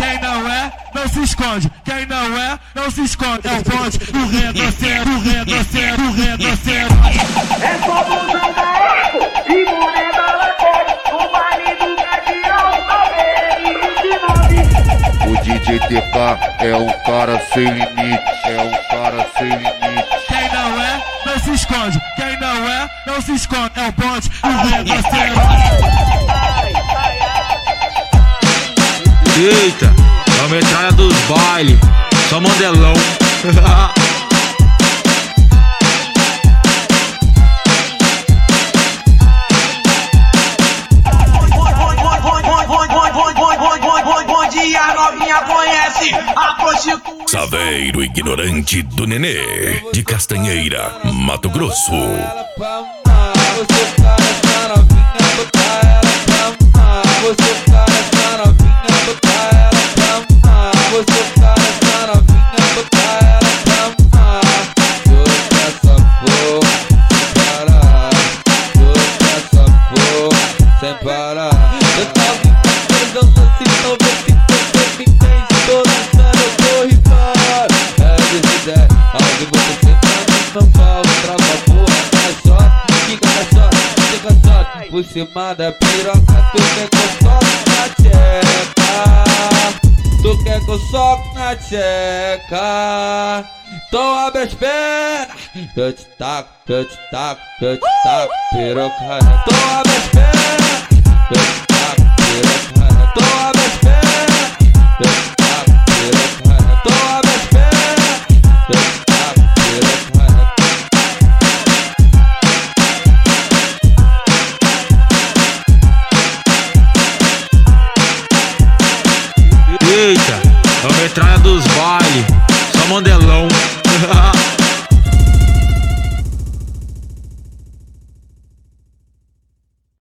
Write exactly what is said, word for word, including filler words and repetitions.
Quem não é, não se esconde. Quem não é, não se esconde. É o bonde do retroceder, do retroceder, do retroceder. É só blusão da Eco e moneda lateral. O baile do Gavião, O D J T K é um cara sem limite, é um cara sem limite. Quem não é, não se esconde. Quem não é, não se esconde. É o bonde do retroceder. Eita, é a metralha dos bailes, só modelão. Bom dia, novinha conhece a prostituta. Saveiro ignorante do Nenê, de Castanheira, Mato Grosso. Sem parar, eu tava dançando assim, não vê se você me entende. Tô dançando, eu tô rifando. É desse ideia, ao vivo você sentando no palco. Trava a porra da shot, fica na shot, fica shot. Por cima da piroca, tu quer que eu soque na tcheca. Tu quer que eu soque na tcheca. Então abre as pernas, eu te taco, eu te taco, eu te taco, piroca. Então abre as pernas, eu te taco, piroca. Então abre as pernas, eu te taco, piroca. Então abre as pernas, eu te taco, piroca. Eita, é a metralha dos bailes, só modelão.